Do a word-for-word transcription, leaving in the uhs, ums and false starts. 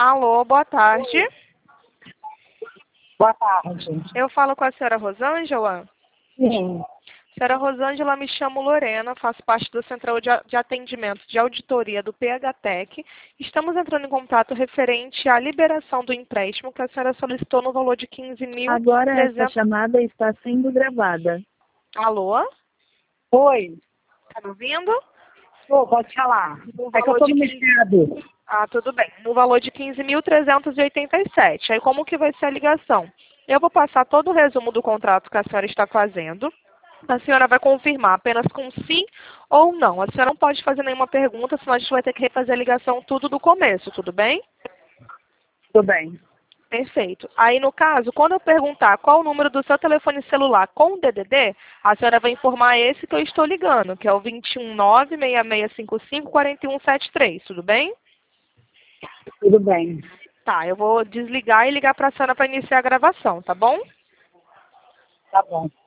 Alô, boa tarde. Boa tarde. Eu falo com a senhora Rosângela? Sim. Senhora Rosângela, me chamo Lorena, faço parte do Central de de Atendimento de Auditoria do PHTEC. Estamos entrando em contato referente à liberação do empréstimo que a senhora solicitou no valor de quinze mil Agora esta trezentos... chamada está sendo gravada. Alô? Oi. Tá me ouvindo? Ô, pode falar. No É que eu valor tô de no quinze... mercado. Ah, tudo bem. No valor de quinze mil trezentos e oitenta e sete. Aí como que vai ser a ligação? Eu vou passar todo o resumo do contrato que a senhora está fazendo. A senhora vai confirmar apenas com sim ou não. A senhora não pode fazer nenhuma pergunta, senão a gente vai ter que refazer a ligação tudo do começo, tudo bem? Tudo bem. Perfeito. Aí, no caso, quando eu perguntar qual o número do seu telefone celular com o D D D, a senhora vai informar esse que eu estou ligando, que é o dois um nove, seis seis cinco cinco, quatro um sete três, tudo bem? Tudo bem. Tá, eu vou desligar e ligar para a senhora para iniciar a gravação, tá bom? Tá bom.